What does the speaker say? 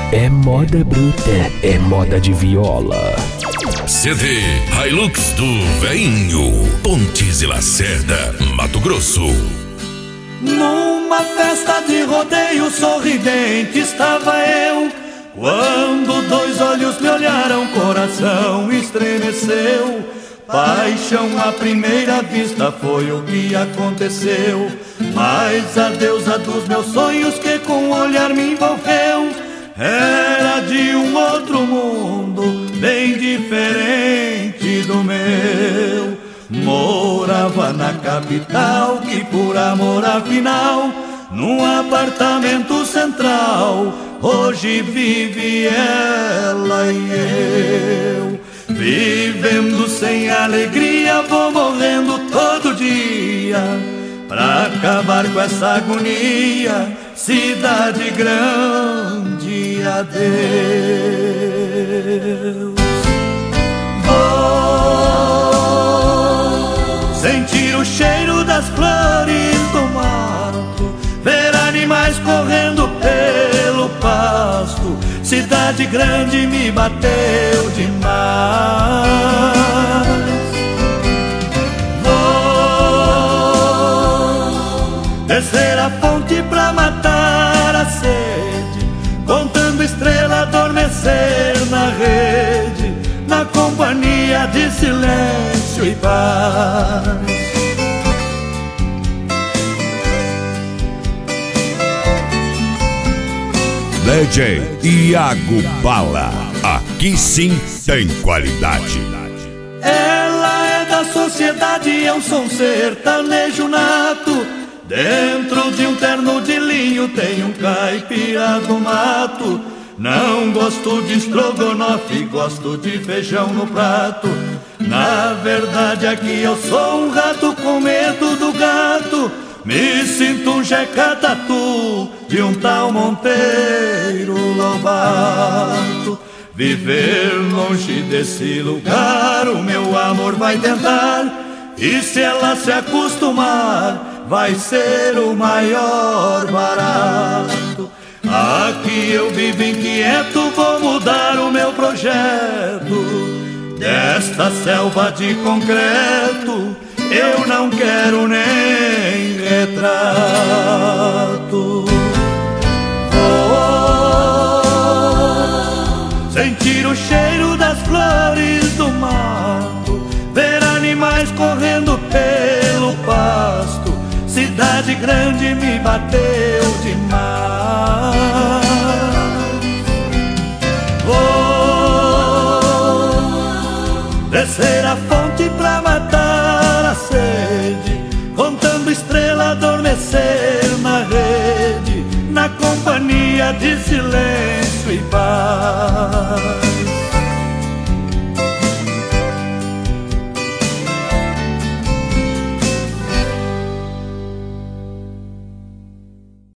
É moda bruta, é moda de viola. CD Hilux do Veinho, Pontes e Lacerda, Mato Grosso. Numa festa de rodeio sorridente estava eu, quando dois olhos me olharam, coração estremeceu. Paixão à primeira vista foi o que aconteceu, mas a deusa dos meus sonhos que com o olhar me envolveu era de um outro mundo, bem diferente do meu. Morava na capital, que por amor afinal, num apartamento central, hoje vive ela e eu. Vivendo sem alegria, vou morrendo todo dia, pra acabar com essa agonia, cidade grande, adeus. Sentir o cheiro das flores do mato, ver animais correndo pelo pasto, cidade grande me bateu demais. Vou descer a ponte pra matar a sede, contando estrela, adormecer na rede, na companhia de silêncio e paz. DJ Iago Bala, aqui sim tem qualidade. Ela é da sociedade, eu sou um sertanejo nato. Dentro de um terno de linho tem um caipira do mato. Não gosto de estrogonofe, gosto de feijão no prato. Na verdade aqui eu sou um rato com medo do gato. Me sinto um Jeca Tatu de um tal Monteiro Lobato. Viver longe desse lugar o meu amor vai tentar, e se ela se acostumar vai ser o maior barato. Aqui eu vivo inquieto, vou mudar o meu projeto. Desta selva de concreto eu não quero nem retrato. Vou sentir o cheiro das flores do mato, ver animais correndo pelo pasto, cidade grande me bateu demais. Vou descer a fonte pra matar a sede, contando estrela, adormecer na rede, na companhia de silêncio e paz.